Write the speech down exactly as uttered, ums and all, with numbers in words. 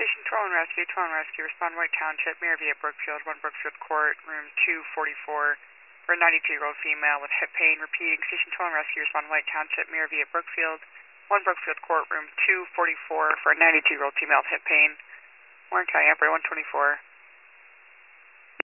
Station twelve and Rescue, twelve and Rescue, respond White Township, Mayorview at Brookfield, one Brookfield Court, room two forty-four, for a ninety-two-year-old female with hip pain. Repeating, Station twelve and Rescue, respond White Township, Mayorview at Brookfield, one Brookfield Court, room two forty-four, for a ninety-two-year-old female with hip pain. Warren County Operator one twenty-four.